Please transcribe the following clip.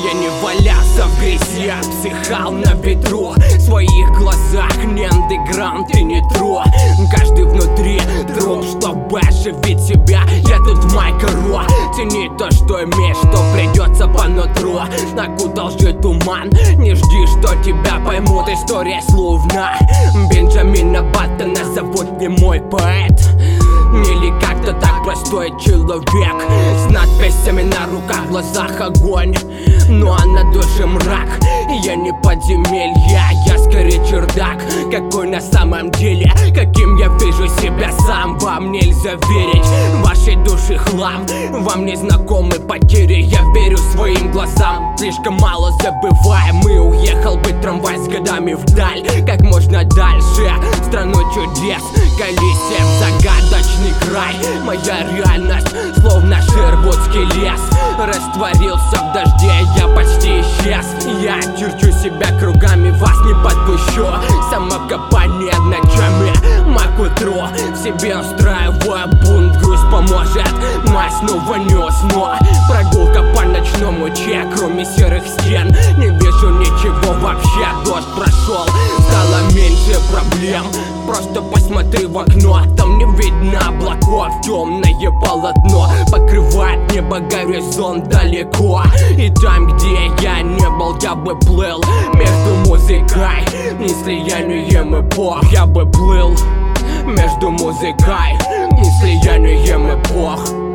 Я не валялся в грязи, психал на ветру. В своих глазах не андеграунд и не тру. Каждый внутри труп, чтобы оживить себя. Я тут в майкро. Цени то, что имеешь, что придется по нутру. Окутал лжи туман. Не жди, что тебя поймут. История словно Бенджамина Баттона зовут не мой поэт. Или как-то так простой человек. С надписями на руках, в глазах огонь, ну а на душе мрак. Я не подземелье, я скорее чердак. Какой на самом деле, каким я вижу себя сам. Вам нельзя верить, вашей души хлам. Вам не знакомы потери, я верю своим глазам. Слишком мало забываем, и уехал бы трамвай с годами вдаль. Как можно дальше, в страну чудес, колесе в загадочный край. Моя реальность, словно шервудский лес, растворился в дожде, я почти исчез. Я черчу себя кругами, вас не подпущу. Самокопание ночами, к утру в себе устраиваю бунт. Грусть поможет, но снова не усну. Прогулка по ночному че, кроме серых стен не вижу ничего вообще. Дождь прошел, стало меньше проблем. Просто посмотри в окно, там не видно облаков. Темное полотно покрывает небо, горизонт далеко. И там, где я не был, я бы плыл между музыкой и слиянием эпох. Я бы плыл между музыкой и слиянием эпох.